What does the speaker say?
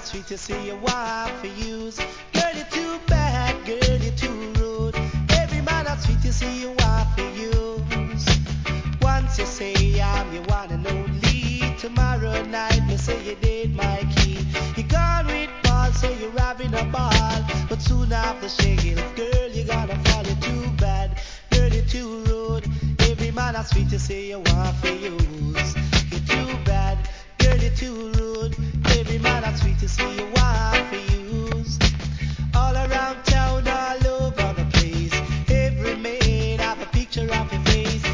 sweet, you say you want for use. Girl, you're too bad, girl, you're too rude. Every man that's sweet, you say you want for use. Once you say I'm your one and only. Tomorrow night, me say you did my key. You gone with Paul, so you're having a ball. But soon after shake girl, you gonna fall. You're too bad, girl, you're too rude. Every man that's sweet, you say you want for use. You're too bad, girl, you're too rude.